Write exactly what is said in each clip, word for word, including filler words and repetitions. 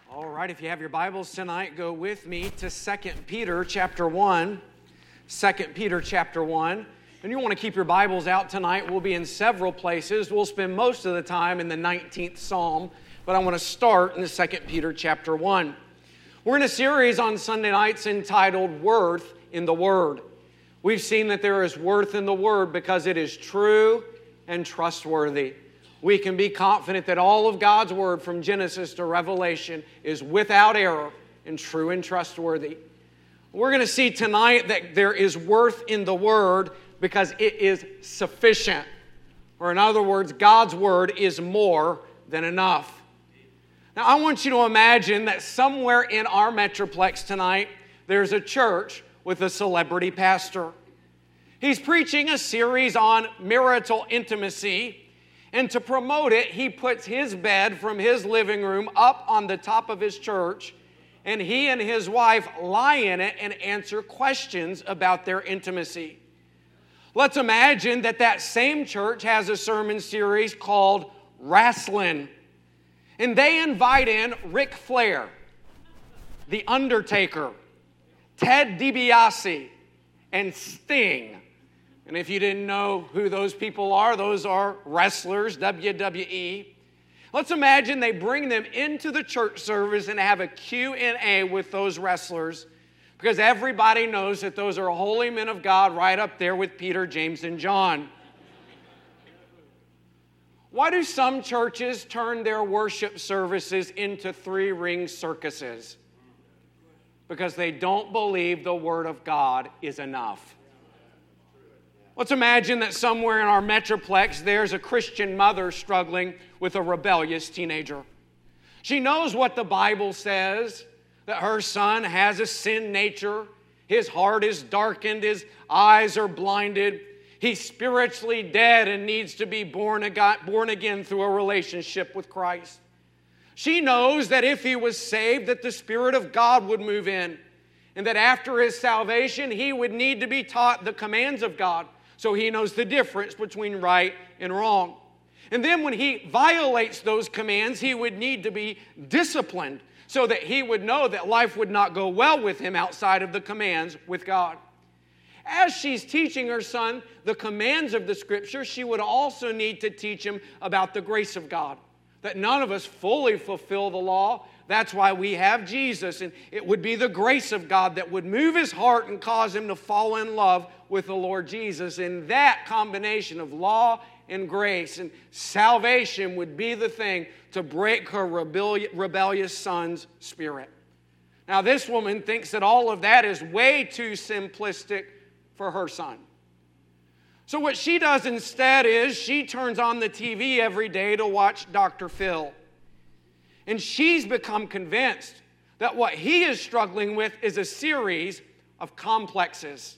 All right, if you have your Bibles tonight, go with me to Second Peter chapter one. Second Peter chapter one. And you want to keep your Bibles out tonight. We'll be in several places. We'll spend most of the time in the nineteenth Psalm, but I want to start in the Second Peter chapter one. We're in a series on Sunday nights entitled Worth in the Word. We've seen that there is worth in the Word because it is true and trustworthy. We can be confident that all of God's Word from Genesis to Revelation is without error and true and trustworthy. We're going to see tonight that there is worth in the Word because it is sufficient. Or in other words, God's Word is more than enough. Now I want you to imagine that somewhere in our Metroplex tonight, there's a church with a celebrity pastor. He's preaching a series on marital intimacy. And to promote it, he puts his bed from his living room up on the top of his church, and he and his wife lie in it and answer questions about their intimacy. Let's imagine that that same church has a sermon series called Wrestling, and they invite in Ric Flair, The Undertaker, Ted DiBiase, and Sting. And if you didn't know who those people are, those are wrestlers, W W E. Let's imagine they bring them into the church service and have a Q and A with those wrestlers, because everybody knows that those are holy men of God right up there with Peter, James, and John. Why do some churches turn their worship services into three-ring circuses? Because they don't believe the Word of God is enough. Let's imagine that somewhere in our Metroplex there's a Christian mother struggling with a rebellious teenager. She knows what the Bible says, that her son has a sin nature, his heart is darkened, his eyes are blinded, he's spiritually dead and needs to be born again through a relationship with Christ. She knows that if he was saved, that the Spirit of God would move in, and that after his salvation, he would need to be taught the commands of God, so he knows the difference between right and wrong. And then when he violates those commands, he would need to be disciplined so that he would know that life would not go well with him outside of the commands with God. As she's teaching her son the commands of the Scripture, she would also need to teach him about the grace of God, that none of us fully fulfill the law. That's why we have Jesus, and it would be the grace of God that would move his heart and cause him to fall in love with the Lord Jesus. And that combination of law and grace and salvation would be the thing to break her rebellious son's spirit. Now, this woman thinks that all of that is way too simplistic for her son. So what she does instead is she turns on the T V every day to watch Doctor Phil. And she's become convinced that what he is struggling with is a series of complexes.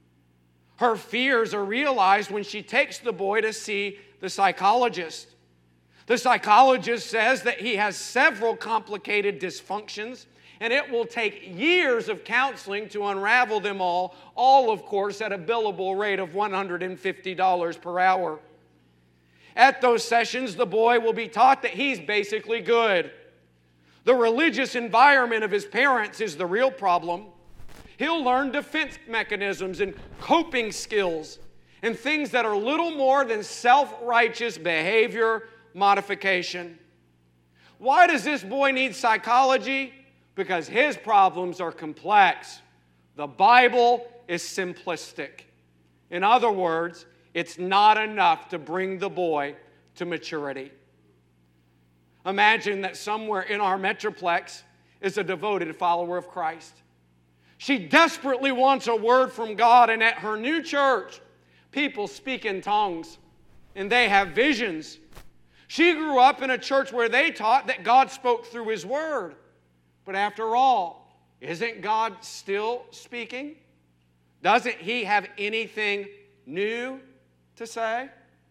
Her fears are realized when she takes the boy to see the psychologist. The psychologist says that he has several complicated dysfunctions, and it will take years of counseling to unravel them all, all, of course, at a billable rate of one hundred fifty dollars per hour. At those sessions, the boy will be taught that he's basically good. The religious environment of his parents is the real problem. He'll learn defense mechanisms and coping skills and things that are little more than self-righteous behavior modification. Why does this boy need psychology? Because his problems are complex. The Bible is simplistic. In other words, it's not enough to bring the boy to maturity. Imagine that somewhere in our Metroplex is a devoted follower of Christ. She desperately wants a word from God, and at her new church, people speak in tongues, and they have visions. She grew up in a church where they taught that God spoke through His Word. But after all, isn't God still speaking? Doesn't He have anything new to say?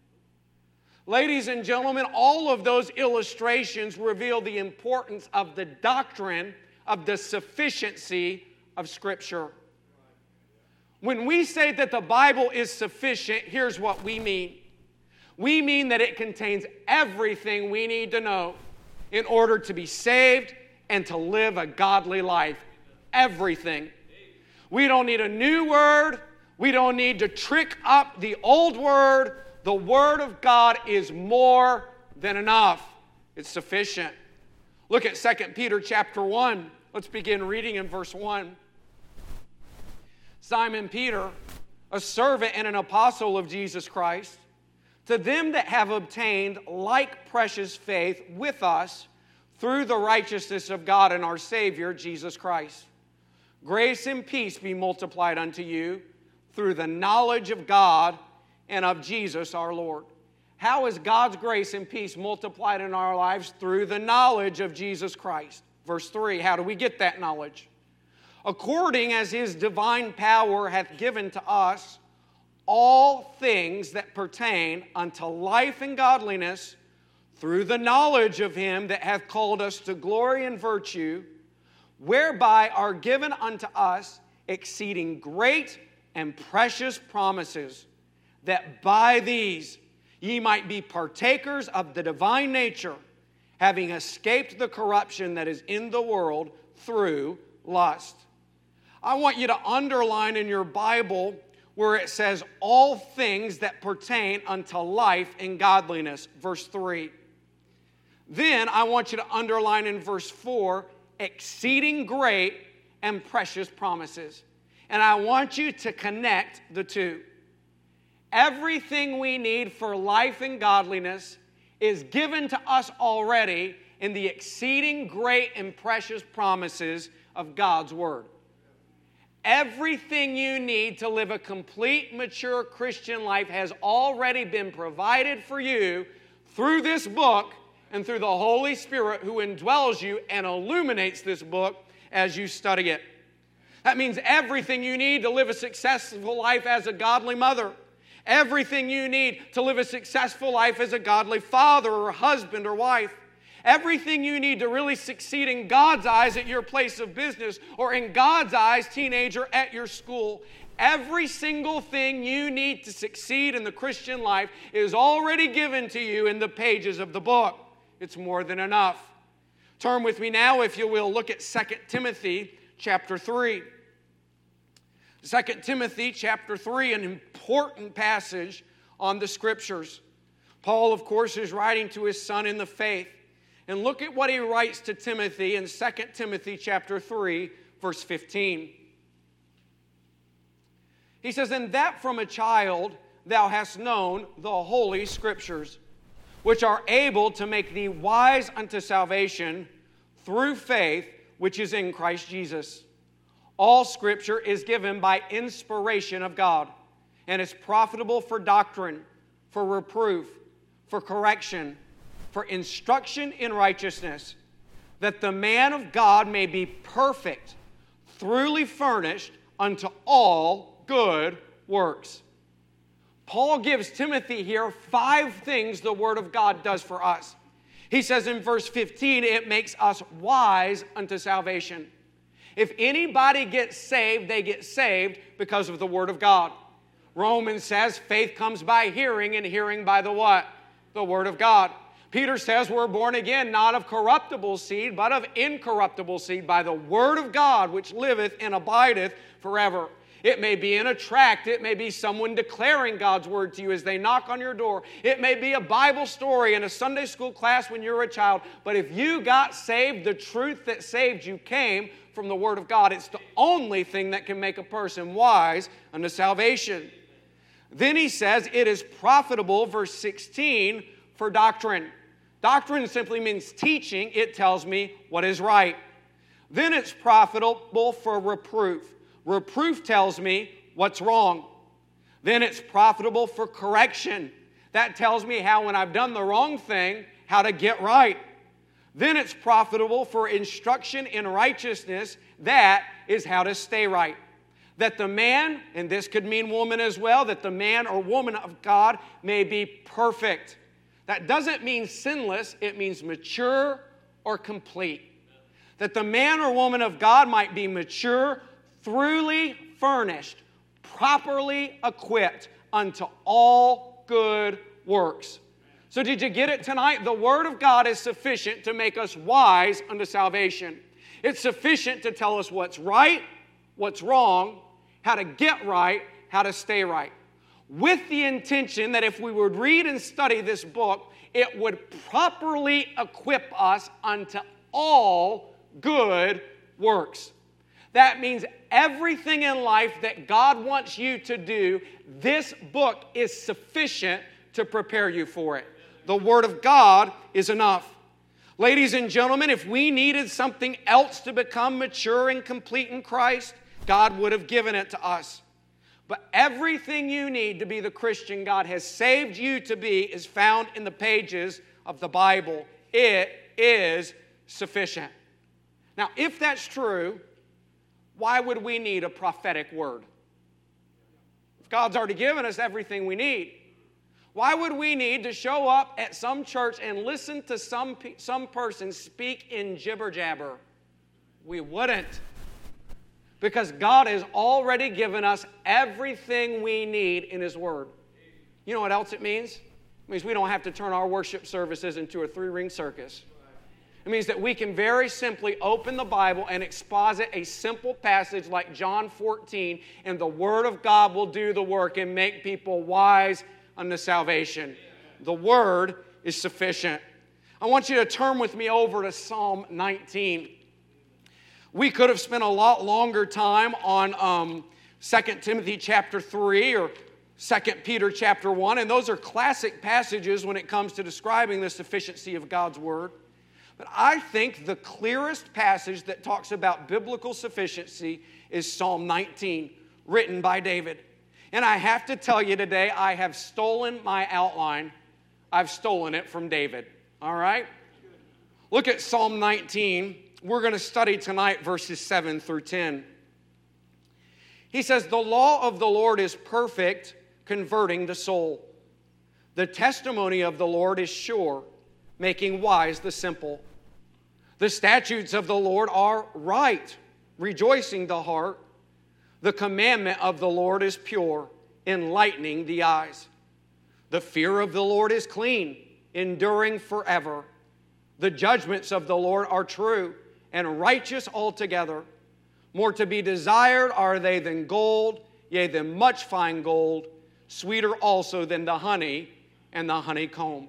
Ladies and gentlemen, all of those illustrations reveal the importance of the doctrine of the sufficiency of Scripture. When we say that the Bible is sufficient, here's what we mean. We mean that it contains everything we need to know in order to be saved and to live a godly life. Everything. We don't need a new word. We don't need to trick up the old word. The Word of God is more than enough. It's sufficient. Look at Second Peter chapter one. Let's begin reading in verse one. Simon Peter, a servant and an apostle of Jesus Christ, to them that have obtained like precious faith with us through the righteousness of God and our Savior, Jesus Christ. Grace and peace be multiplied unto you through the knowledge of God and of Jesus our Lord. How is God's grace and peace multiplied in our lives? Through the knowledge of Jesus Christ. Verse three, how do we get that knowledge? According as His divine power hath given to us all things that pertain unto life and godliness, through the knowledge of Him that hath called us to glory and virtue, whereby are given unto us exceeding great and precious promises, that by these ye might be partakers of the divine nature, having escaped the corruption that is in the world through lust. I want you to underline in your Bible where it says, all things that pertain unto life and godliness, verse three. Then I want you to underline in verse four, exceeding great and precious promises. And I want you to connect the two. Everything we need for life and godliness is given to us already in the exceeding great and precious promises of God's Word. Everything you need to live a complete, mature Christian life has already been provided for you through this book and through the Holy Spirit who indwells you and illuminates this book as you study it. That means everything you need to live a successful life as a godly mother. Everything you need to live a successful life as a godly father or husband or wife. Everything you need to really succeed in God's eyes at your place of business or in God's eyes, teenager, at your school. Every single thing you need to succeed in the Christian life is already given to you in the pages of the book. It's more than enough. Turn with me now, if you will, look at Second Timothy chapter three. Second Timothy chapter three, an important passage on the Scriptures. Paul, of course, is writing to his son in the faith. And look at what he writes to Timothy in Second Timothy chapter three, verse fifteen. He says, and that from a child thou hast known the holy Scriptures, which are able to make thee wise unto salvation through faith which is in Christ Jesus. All Scripture is given by inspiration of God, and is profitable for doctrine, for reproof, for correction, for instruction in righteousness, that the man of God may be perfect, thoroughly furnished unto all good works. Paul gives Timothy here five things the Word of God does for us. He says in verse fifteen, it makes us wise unto salvation. If anybody gets saved, they get saved because of the Word of God. Romans says faith comes by hearing, and hearing by the what? The Word of God. Peter says we're born again, not of corruptible seed, but of incorruptible seed, by the Word of God, which liveth and abideth forever. It may be in a tract. It may be someone declaring God's Word to you as they knock on your door. It may be a Bible story in a Sunday school class when you were a child. But if you got saved, the truth that saved you came from the Word of God. It's the only thing that can make a person wise unto salvation. Then he says it is profitable, verse sixteen, for doctrine. Doctrine simply means teaching. It tells me what is right. Then it's profitable for reproof. Reproof tells me what's wrong. Then it's profitable for correction. That tells me how, when I've done the wrong thing, how to get right. Then it's profitable for instruction in righteousness. That is how to stay right. That the man, and this could mean woman as well, that the man or woman of God may be perfect. That doesn't mean sinless. It means mature or complete. That the man or woman of God might be mature, thoroughly furnished, properly equipped unto all good works. So did you get it tonight? The Word of God is sufficient to make us wise unto salvation. It's sufficient to tell us what's right, what's wrong, how to get right, how to stay right. With the intention that if we would read and study this book, it would properly equip us unto all good works. That means everything in life that God wants you to do, this book is sufficient to prepare you for it. The Word of God is enough. Ladies and gentlemen, if we needed something else to become mature and complete in Christ, God would have given it to us. But everything you need to be the Christian God has saved you to be is found in the pages of the Bible. It is sufficient. Now, if that's true, why would we need a prophetic word? If God's already given us everything we need, why would we need to show up at some church and listen to some, some person speak in jibber-jabber? We wouldn't. Because God has already given us everything we need in His Word. You know what else it means? It means we don't have to turn our worship services into a three-ring circus. It means that we can very simply open the Bible and exposit a simple passage like John fourteen, and the Word of God will do the work and make people wise unto salvation. The Word is sufficient. I want you to turn with me over to Psalm nineteen. We could have spent a lot longer time on um, Second Timothy chapter three or Second Peter chapter one, and those are classic passages when it comes to describing the sufficiency of God's Word. But I think the clearest passage that talks about biblical sufficiency is Psalm nineteen, written by David. And I have to tell you today, I have stolen my outline. I've stolen it from David. All right? Look at Psalm nineteen. We're going to study tonight verses seven through ten. He says, "The law of the Lord is perfect, converting the soul. The testimony of the Lord is sure, making wise the simple. The statutes of the Lord are right, rejoicing the heart. The commandment of the Lord is pure, enlightening the eyes. The fear of the Lord is clean, enduring forever. The judgments of the Lord are true and righteous altogether. More to be desired are they than gold, yea, than much fine gold, sweeter also than the honey and the honeycomb."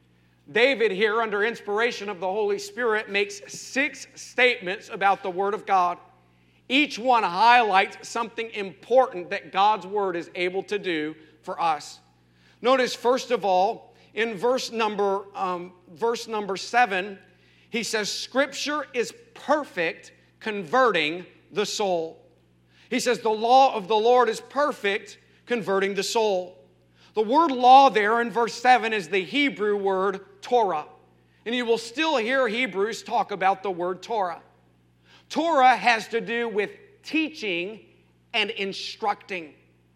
David here, under inspiration of the Holy Spirit, makes six statements about the Word of God. Each one highlights something important that God's Word is able to do for us. Notice, first of all, in verse number, um, verse number seven, he says, "Scripture is perfect, converting the soul." He says, "The law of the Lord is perfect, converting the soul." The word law there in verse seven is the Hebrew word Torah. And you will still hear Hebrews talk about the word Torah. Torah has to do with teaching and instructing.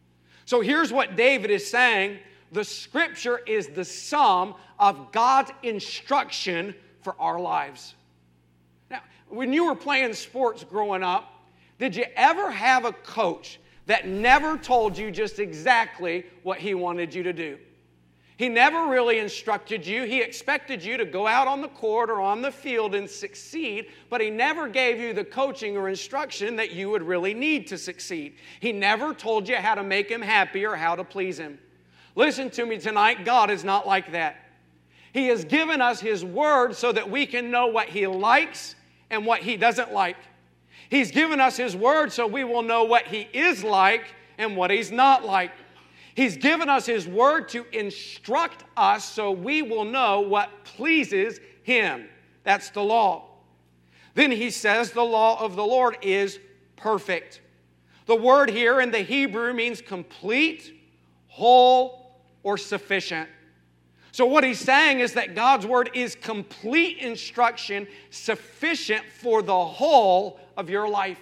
So here's what David is saying. The Scripture is the sum of God's instruction for our lives. Now, when you were playing sports growing up, did you ever have a coach that never told you just exactly what he wanted you to do? He never really instructed you. He expected you to go out on the court or on the field and succeed, but he never gave you the coaching or instruction that you would really need to succeed. He never told you how to make him happy or how to please him. Listen to me tonight, God is not like that. He has given us His Word so that we can know what He likes and what He doesn't like. He's given us His Word so we will know what He is like and what He's not like. He's given us His Word to instruct us so we will know what pleases Him. That's the law. Then he says the law of the Lord is perfect. The word here in the Hebrew means complete, whole, or sufficient. So what he's saying is that God's Word is complete instruction, sufficient for the whole of your life.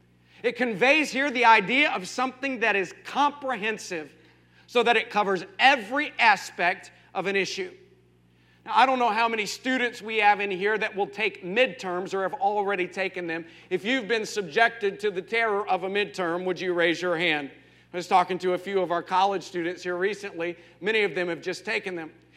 It conveys here the idea of something that is comprehensive, so that it covers every aspect of an issue. Now, I don't know how many students we have in here that will take midterms or have already taken them. If you've been subjected to the terror of a midterm, would you raise your hand? I was talking to a few of our college students here recently. Many of them have just taken them.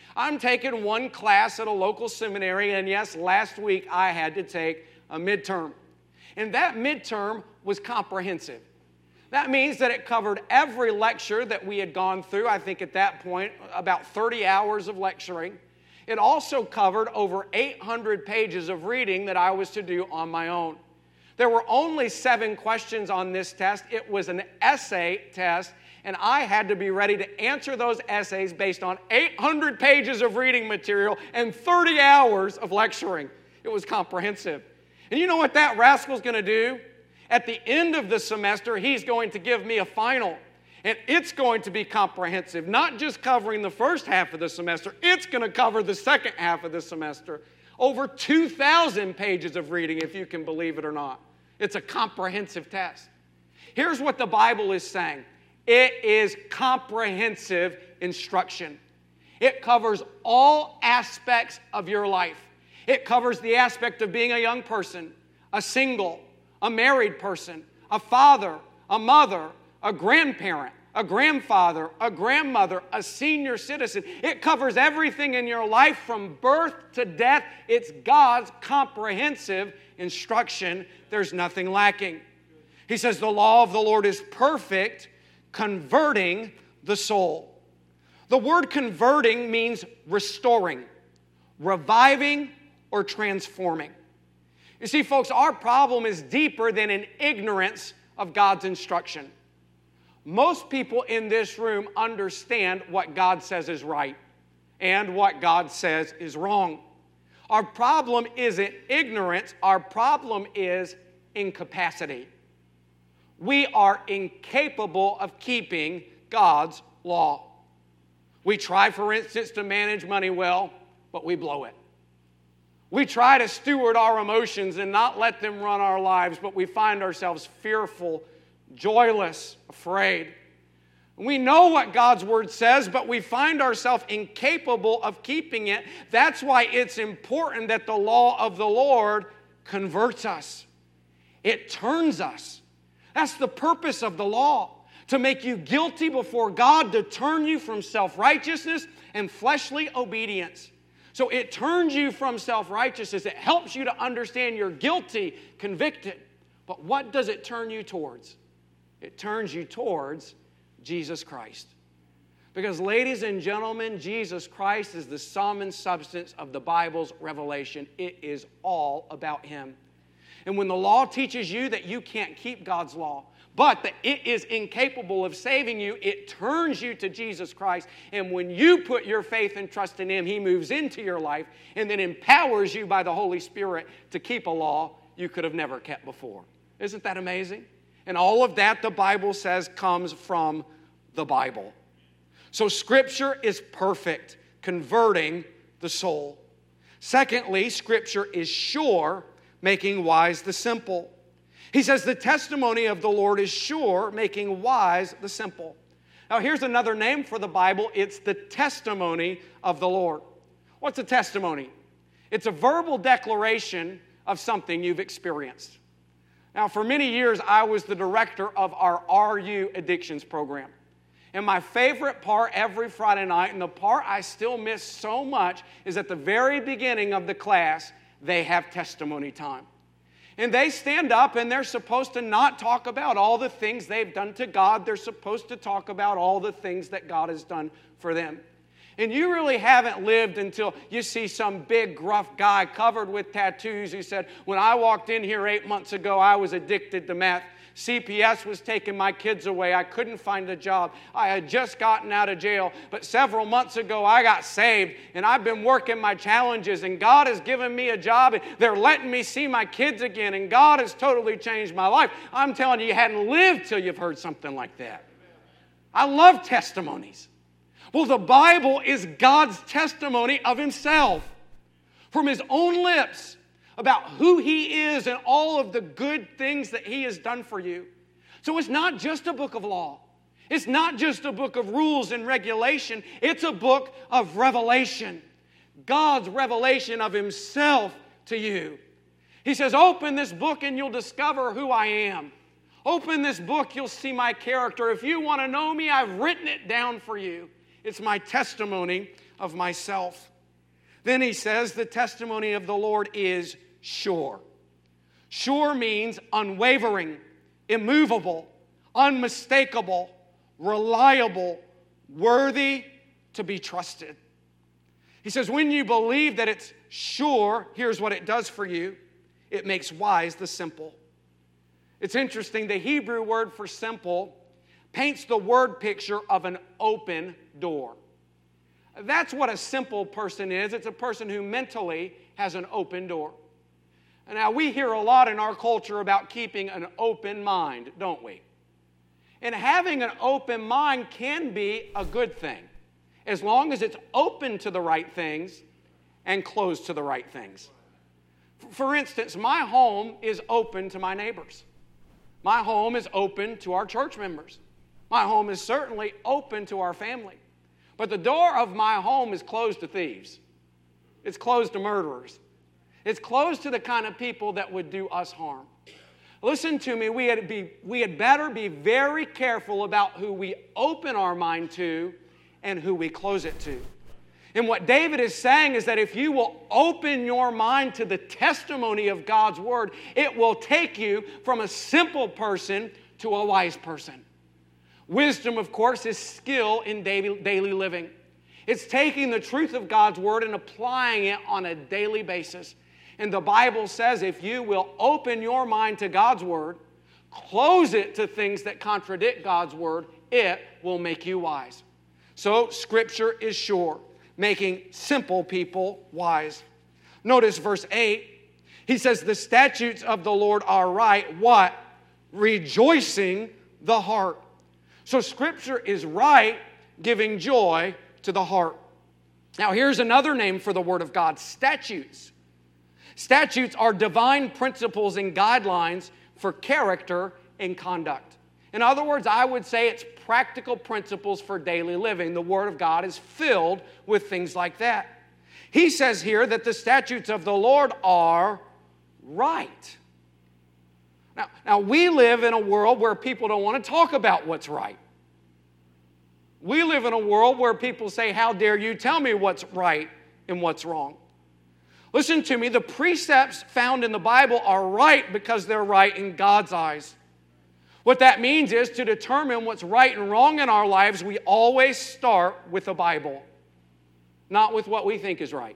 I'm taking one class at a local seminary, and yes, last week I had to take a midterm. And that midterm was comprehensive. That means that it covered every lecture that we had gone through. I think at that point, about thirty hours of lecturing. It also covered over eight hundred pages of reading that I was to do on my own. There were only seven questions on this test. It was an essay test, and I had to be ready to answer those essays based on eight hundred pages of reading material and thirty hours of lecturing. It was comprehensive. And you know what that rascal's going to do? At the end of the semester, he's going to give me a final. And it's going to be comprehensive, not just covering the first half of the semester. It's going to cover the second half of the semester. Over two thousand pages of reading, if you can believe it or not. It's a comprehensive test. Here's what the Bible is saying. It is comprehensive instruction. It covers all aspects of your life. It covers the aspect of being a young person, a single, a married person, a father, a mother, a grandparent, a grandfather, a grandmother, a senior citizen. It covers everything in your life from birth to death. It's God's comprehensive instruction. There's nothing lacking. He says the law of the Lord is perfect, converting the soul. The word converting means restoring, reviving, or transforming. You see, folks, our problem is deeper than an ignorance of God's instruction. Most people in this room understand what God says is right and what God says is wrong. Our problem isn't ignorance. Our problem is incapacity. We are incapable of keeping God's law. We try, for instance, to manage money well, but we blow it. We try to steward our emotions and not let them run our lives, but we find ourselves fearful, joyless, afraid. We know what God's Word says, but we find ourselves incapable of keeping it. That's why it's important that the law of the Lord converts us. It turns us. That's the purpose of the law, to make you guilty before God, to turn you from self-righteousness and fleshly obedience. So it turns you from self-righteousness. It helps you to understand you're guilty, convicted. But what does it turn you towards? It turns you towards Jesus Christ. Because, ladies and gentlemen, Jesus Christ is the sum and substance of the Bible's revelation. It is all about Him. And when the law teaches you that you can't keep God's law, but that it is incapable of saving you, it turns you to Jesus Christ. And when you put your faith and trust in Him, He moves into your life and then empowers you by the Holy Spirit to keep a law you could have never kept before. Isn't that amazing? And all of that, the Bible says, comes from the Bible. So Scripture is perfect, converting the soul. Secondly, Scripture is sure, making wise the simple. He says the testimony of the Lord is sure, making wise the simple. Now here's another name for the Bible. It's the testimony of the Lord. What's a testimony? It's a verbal declaration of something you've experienced. Now for many years I was the director of our R U Addictions program. And my favorite part every Friday night, and the part I still miss so much, is at the very beginning of the class, they have testimony time. And they stand up and they're supposed to not talk about all the things they've done to God. They're supposed to talk about all the things that God has done for them. And you really haven't lived until you see some big, gruff guy covered with tattoos who said, when I walked in here eight months ago, I was addicted to meth. C P S was taking my kids away. I couldn't find a job. I had just gotten out of jail. But several months ago, I got saved, and I've been working my challenges, and God has given me a job, and they're letting me see my kids again, and God has totally changed my life. I'm telling you, you hadn't lived till you've heard something like that. I love testimonies. Well, the Bible is God's testimony of Himself from His own lips, about who He is and all of the good things that He has done for you. So it's not just a book of law. It's not just a book of rules and regulation. It's a book of revelation. God's revelation of Himself to you. He says, open this book and you'll discover who I am. Open this book, you'll see my character. If you want to know me, I've written it down for you. It's my testimony of myself. Then he says, the testimony of the Lord is sure. Sure means unwavering, immovable, unmistakable, reliable, worthy to be trusted. He says, when you believe that it's sure, here's what it does for you. It makes wise the simple. It's interesting, the Hebrew word for simple paints the word picture of an open door. That's what a simple person is. It's a person who mentally has an open door. Now, we hear a lot in our culture about keeping an open mind, don't we? And having an open mind can be a good thing, as long as it's open to the right things and closed to the right things. For instance, my home is open to my neighbors. My home is open to our church members. My home is certainly open to our family. But the door of my home is closed to thieves. It's closed to murderers. It's closed to the kind of people that would do us harm. Listen to me, we had, be, we had better be very careful about who we open our mind to and who we close it to. And what David is saying is that if you will open your mind to the testimony of God's Word, it will take you from a simple person to a wise person. Wisdom, of course, is skill in daily, daily living. It's taking the truth of God's Word and applying it on a daily basis. And the Bible says if you will open your mind to God's Word, close it to things that contradict God's Word, it will make you wise. So Scripture is sure, making simple people wise. Notice verse eight. He says, the statutes of the Lord are right. What? Rejoicing the heart. So Scripture is right, giving joy to the heart. Now here's another name for the Word of God, statutes. Statutes are divine principles and guidelines for character and conduct. In other words, I would say it's practical principles for daily living. The Word of God is filled with things like that. He says here that the statutes of the Lord are right. Now, now we live in a world where people don't want to talk about what's right. We live in a world where people say, how dare you tell me what's right and what's wrong. Listen to me, the precepts found in the Bible are right because they're right in God's eyes. What that means is to determine what's right and wrong in our lives, we always start with the Bible, not with what we think is right,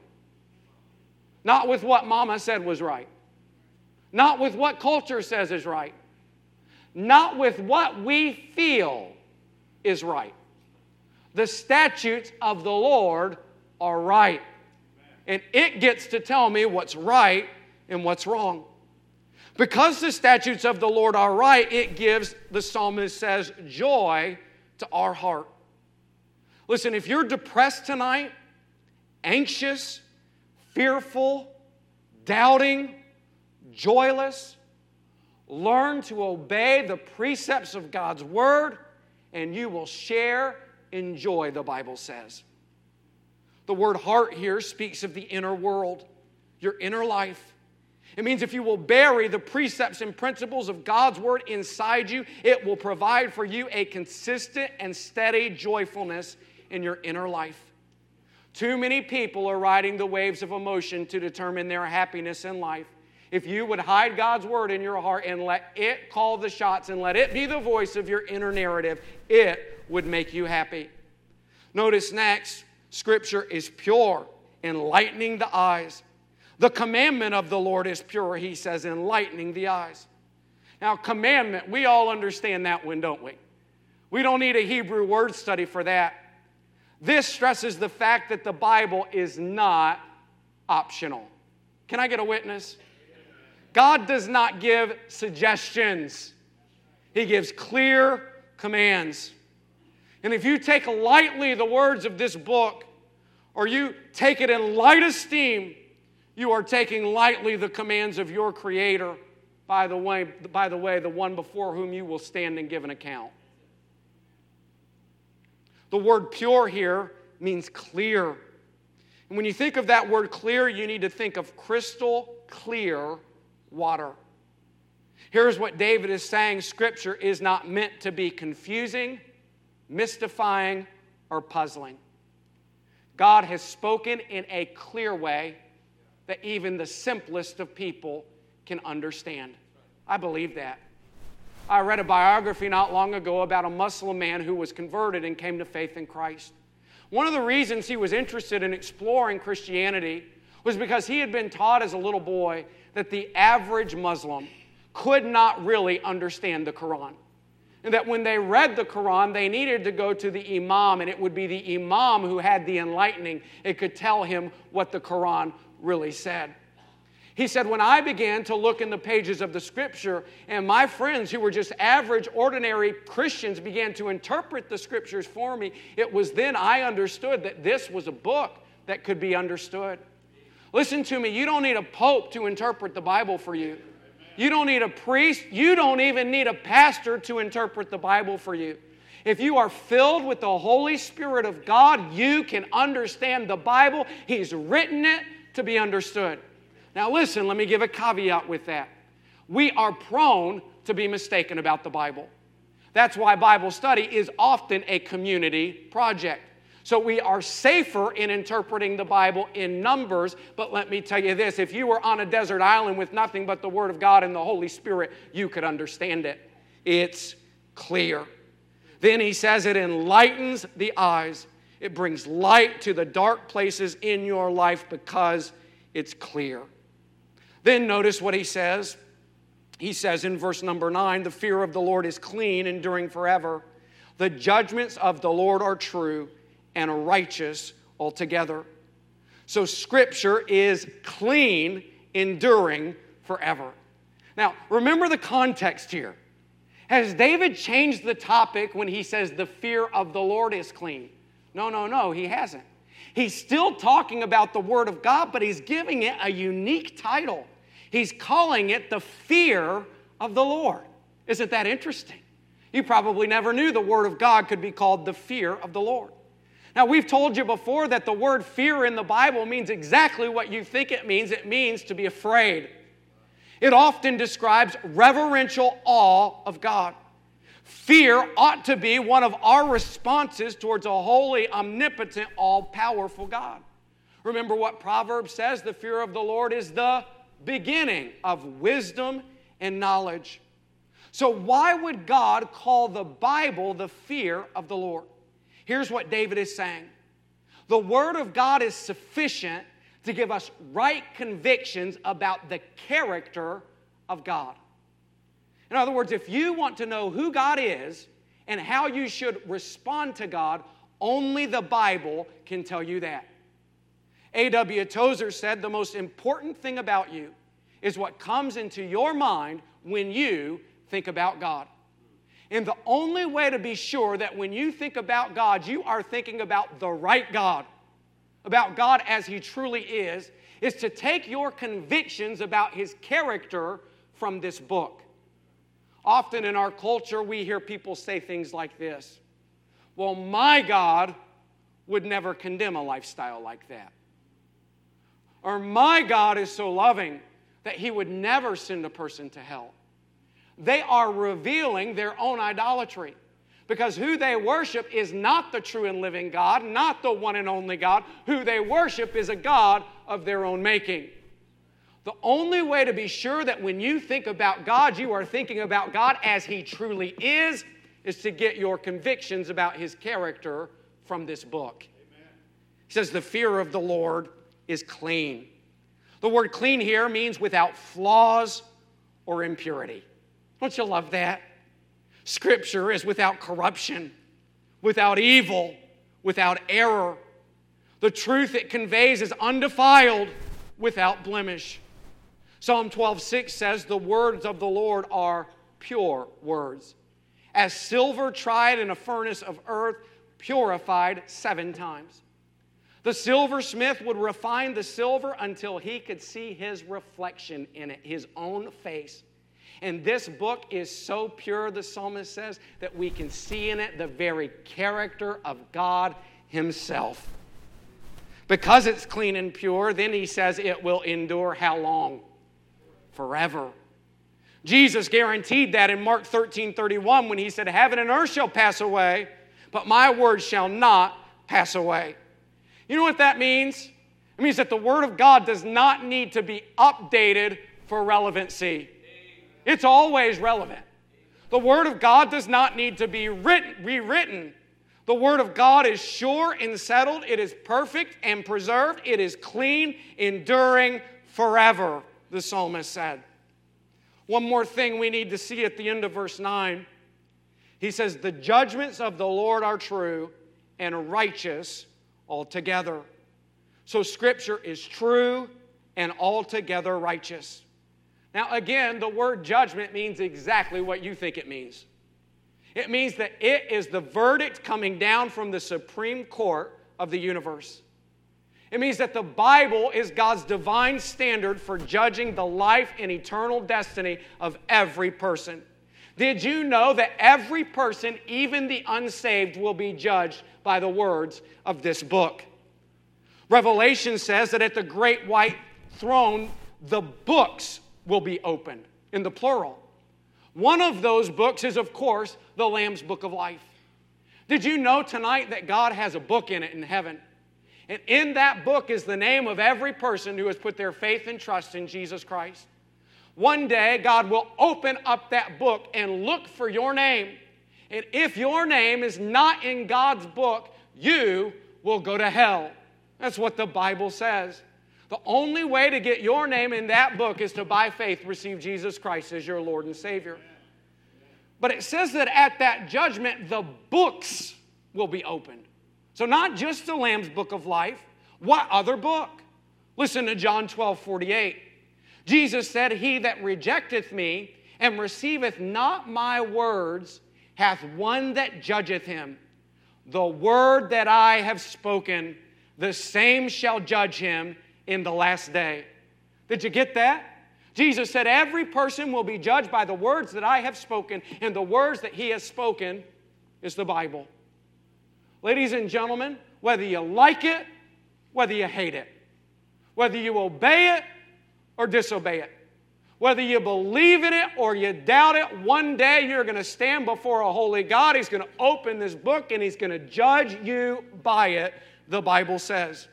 not with what Mama said was right, not with what culture says is right, not with what we feel is right. The statutes of the Lord are right. And it gets to tell me what's right and what's wrong. Because the statutes of the Lord are right, it gives, the psalmist says, joy to our heart. Listen, if you're depressed tonight, anxious, fearful, doubting, joyless, learn to obey the precepts of God's Word, and you will share in joy, the Bible says. The word heart here speaks of the inner world, your inner life. It means if you will bury the precepts and principles of God's Word inside you, it will provide for you a consistent and steady joyfulness in your inner life. Too many people are riding the waves of emotion to determine their happiness in life. If you would hide God's Word in your heart and let it call the shots and let it be the voice of your inner narrative, it would make you happy. Notice next, Scripture is pure, enlightening the eyes. The commandment of the Lord is pure, he says, enlightening the eyes. Now, commandment, we all understand that one, don't we? We don't need a Hebrew word study for that. This stresses the fact that the Bible is not optional. Can I get a witness? God does not give suggestions. He gives clear commands. And if you take lightly the words of this book, or you take it in light esteem, you are taking lightly the commands of your Creator, by the way, by the way, the one before whom you will stand and give an account. The word pure here means clear. And when you think of that word clear, you need to think of crystal clear water. Here's what David is saying. Scripture is not meant to be confusing, mystifying, or puzzling. God has spoken in a clear way that even the simplest of people can understand. I believe that. I read a biography not long ago about a Muslim man who was converted and came to faith in Christ. One of the reasons he was interested in exploring Christianity was because he had been taught as a little boy that the average Muslim could not really understand the Quran. And that when they read the Quran, they needed to go to the Imam, and it would be the Imam who had the enlightening. It could tell him what the Quran really said. He said, when I began to look in the pages of the Scripture, and my friends who were just average, ordinary Christians began to interpret the Scriptures for me, it was then I understood that this was a book that could be understood. Listen to me, you don't need a pope to interpret the Bible for you. You don't need a priest. You don't even need a pastor to interpret the Bible for you. If you are filled with the Holy Spirit of God, you can understand the Bible. He's written it to be understood. Now listen, let me give a caveat with that. We are prone to be mistaken about the Bible. That's why Bible study is often a community project. So we are safer in interpreting the Bible in numbers, but let me tell you this, if you were on a desert island with nothing but the Word of God and the Holy Spirit, you could understand it. It's clear. Then he says it enlightens the eyes. It brings light to the dark places in your life because it's clear. Then notice what he says. He says in verse number nine, the fear of the Lord is clean, enduring forever. The judgments of the Lord are true and righteous altogether. So Scripture is clean, enduring forever. Now, remember the context here. Has David changed the topic when he says the fear of the Lord is clean? No, no, no, he hasn't. He's still talking about the Word of God, but he's giving it a unique title. He's calling it the fear of the Lord. Isn't that interesting? You probably never knew the Word of God could be called the fear of the Lord. Now, we've told you before that the word fear in the Bible means exactly what you think it means. It means to be afraid. It often describes reverential awe of God. Fear ought to be one of our responses towards a holy, omnipotent, all-powerful God. Remember what Proverbs says? The fear of the Lord is the beginning of wisdom and knowledge. So why would God call the Bible the fear of the Lord? Here's what David is saying. The Word of God is sufficient to give us right convictions about the character of God. In other words, if you want to know who God is and how you should respond to God, only the Bible can tell you that. A W Tozer said the most important thing about you is what comes into your mind when you think about God. And the only way to be sure that when you think about God, you are thinking about the right God, about God as He truly is, is to take your convictions about His character from this book. Often in our culture, we hear people say things like this. Well, my God would never condemn a lifestyle like that. Or my God is so loving that He would never send a person to hell. They are revealing their own idolatry because who they worship is not the true and living God, not the one and only God. Who they worship is a God of their own making. The only way to be sure that when you think about God, you are thinking about God as He truly is, is to get your convictions about His character from this book. Amen. He says the fear of the Lord is clean. The word clean here means without flaws or impurity. Don't you love that? Scripture is without corruption, without evil, without error. The truth it conveys is undefiled, without blemish. Psalm twelve six says, the words of the Lord are pure words. As silver tried in a furnace of earth, purified seven times. The silversmith would refine the silver until he could see his reflection in it, his own face. And this book is so pure, the psalmist says, that we can see in it the very character of God Himself. Because it's clean and pure, then he says it will endure how long? Forever. Jesus guaranteed that in Mark thirteen thirty-one when He said, heaven and earth shall pass away, but my word shall not pass away. You know what that means? It means that the Word of God does not need to be updated for relevancy. It's always relevant. The Word of God does not need to be written, rewritten. The Word of God is sure and settled. It is perfect and preserved. It is clean, enduring forever, the psalmist said. One more thing we need to see at the end of verse nine. He says, the judgments of the Lord are true and righteous altogether. So Scripture is true and altogether righteous. Now again, the word judgment means exactly what you think it means. It means that it is the verdict coming down from the Supreme Court of the universe. It means that the Bible is God's divine standard for judging the life and eternal destiny of every person. Did you know that every person, even the unsaved, will be judged by the words of this book? Revelation says that at the great white throne, the books will be opened, in the plural. One of those books is, of course, the Lamb's Book of Life. Did you know tonight that God has a book in it in heaven? And in that book is the name of every person who has put their faith and trust in Jesus Christ. One day, God will open up that book and look for your name. And if your name is not in God's book, you will go to hell. That's what the Bible says. The only way to get your name in that book is to, by faith, receive Jesus Christ as your Lord and Savior. But it says that at that judgment, the books will be opened. So not just the Lamb's Book of Life. What other book? Listen to John twelve forty-eight. Jesus said, he that rejecteth me and receiveth not my words hath one that judgeth him. The word that I have spoken, the same shall judge him in the last day. Did you get that? Jesus said every person will be judged by the words that I have spoken, and the words that he has spoken is the Bible. Ladies and gentlemen, whether you like it, whether you hate it, whether you obey it or disobey it, whether you believe in it or you doubt it, one day you're going to stand before a holy God. He's going to open this book and He's going to judge you by it, the Bible says.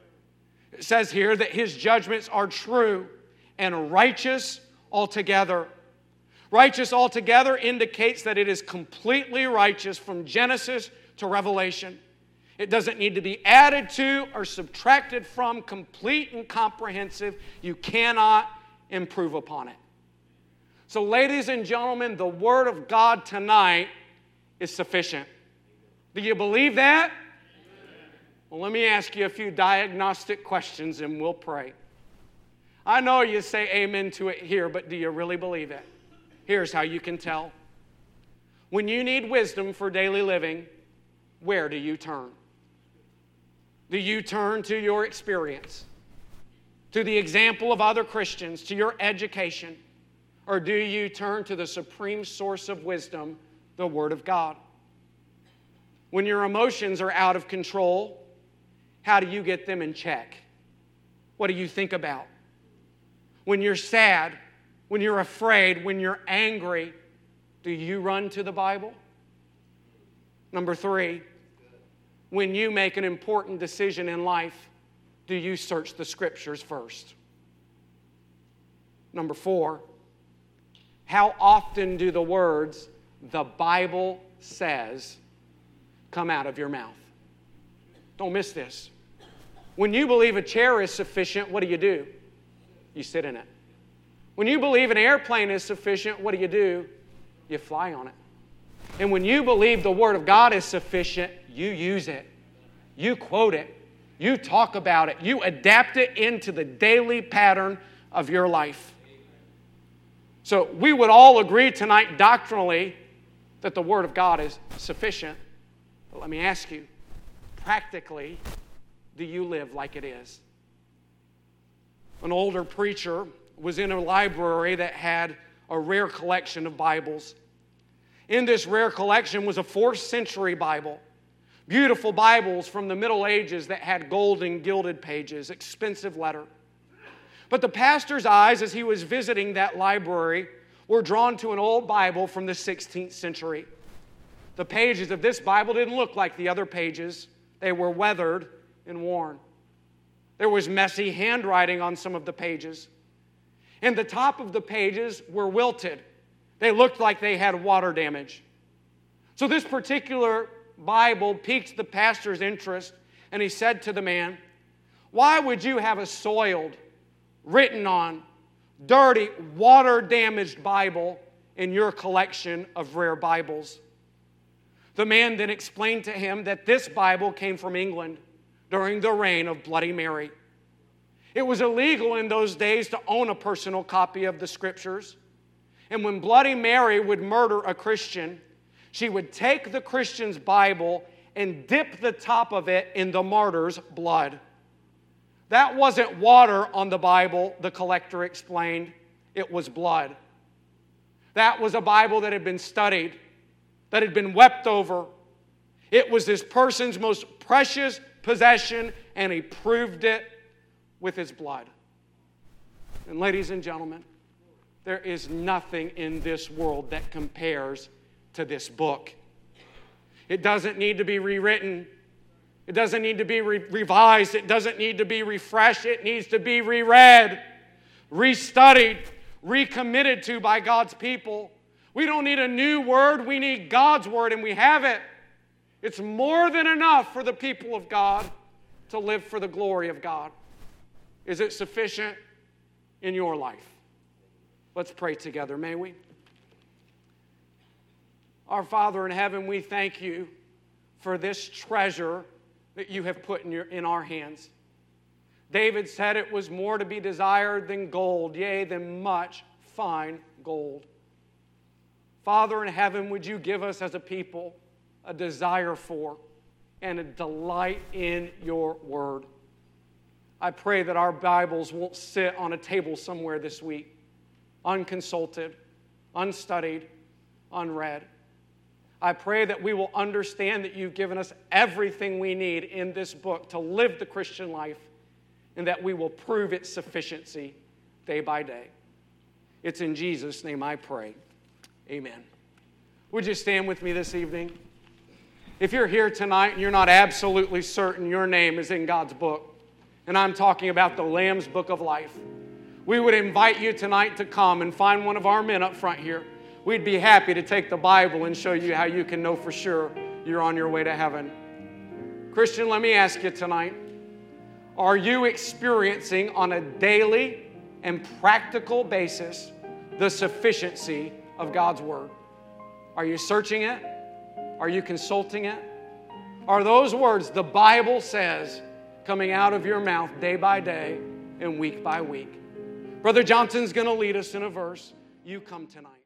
It says here that His judgments are true and righteous altogether. Righteous altogether indicates that it is completely righteous from Genesis to Revelation. It doesn't need to be added to or subtracted from, complete and comprehensive. You cannot improve upon it. So, ladies and gentlemen, the Word of God tonight is sufficient. Do you believe that? Well, let me ask you a few diagnostic questions and we'll pray. I know you say amen to it here, but do you really believe it? Here's how you can tell. When you need wisdom for daily living, where do you turn? Do you turn to your experience, to the example of other Christians, to your education, or do you turn to the supreme source of wisdom, the Word of God? When your emotions are out of control, how do you get them in check? What do you think about? When you're sad, when you're afraid, when you're angry, do you run to the Bible? Number three, when you make an important decision in life, do you search the Scriptures first? Number four, how often do the words, the Bible says, come out of your mouth? Don't miss this. When you believe a chair is sufficient, what do you do? You sit in it. When you believe an airplane is sufficient, what do you do? You fly on it. And when you believe the Word of God is sufficient, you use it. You quote it. You talk about it. You adapt it into the daily pattern of your life. So we would all agree tonight doctrinally that the Word of God is sufficient. But let me ask you, practically, do you live like it is? An older preacher was in a library that had a rare collection of Bibles. In this rare collection was a fourth century Bible. Beautiful Bibles from the Middle Ages that had gold and gilded pages, expensive letter. But the pastor's eyes, as he was visiting that library, were drawn to an old Bible from the sixteenth century. The pages of this Bible didn't look like the other pages. They were weathered and worn. There was messy handwriting on some of the pages. And the top of the pages were wilted. They looked like they had water damage. So this particular Bible piqued the pastor's interest, and he said to the man, "Why would you have a soiled, written on, dirty, water-damaged Bible in your collection of rare Bibles?" The man then explained to him that this Bible came from England during the reign of Bloody Mary. It was illegal in those days to own a personal copy of the Scriptures. And when Bloody Mary would murder a Christian, she would take the Christian's Bible and dip the top of it in the martyr's blood. That wasn't water on the Bible, the collector explained. It was blood. That was a Bible that had been studied, that had been wept over. It was this person's most precious possession, and he proved it with his blood. And ladies and gentlemen, there is nothing in this world that compares to this book. It doesn't need to be rewritten. It doesn't need to be re- revised. It doesn't need to be refreshed. It needs to be reread, restudied, recommitted to by God's people. We don't need a new word. We need God's word, and we have it. It's more than enough for the people of God to live for the glory of God. Is it sufficient in your life? Let's pray together, may we? Our Father in heaven, we thank you for this treasure that you have put in, your, in our hands. David said it was more to be desired than gold, yea, than much fine gold. Father in heaven, would you give us as a people a desire for and a delight in your word? I pray that our Bibles won't sit on a table somewhere this week, unconsulted, unstudied, unread. I pray that we will understand that you've given us everything we need in this book to live the Christian life, and that we will prove its sufficiency day by day. It's in Jesus' name I pray. Amen. Would you stand with me this evening? If you're here tonight and you're not absolutely certain your name is in God's book, and I'm talking about the Lamb's Book of Life, we would invite you tonight to come and find one of our men up front here. We'd be happy to take the Bible and show you how you can know for sure you're on your way to heaven. Christian, let me ask you tonight, are you experiencing on a daily and practical basis the sufficiency of God's Word? Are you searching it? Are you consulting it? Are those words the Bible says coming out of your mouth day by day and week by week? Brother Johnson's going to lead us in a verse. You come tonight.